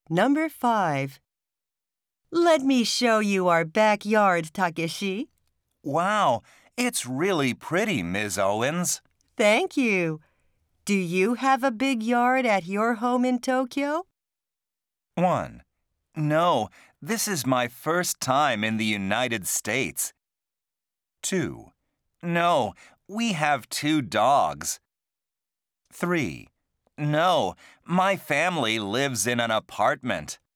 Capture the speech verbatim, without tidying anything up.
Number five. Let me show you our backyard, Takeshi. Wow, it's really pretty, Miz Owens. Thank you. Do you have a big yard at your home in Tokyo? one. No, this is my first time in the United States. two. No, we have two dogs. three. No, my family lives in an apartment.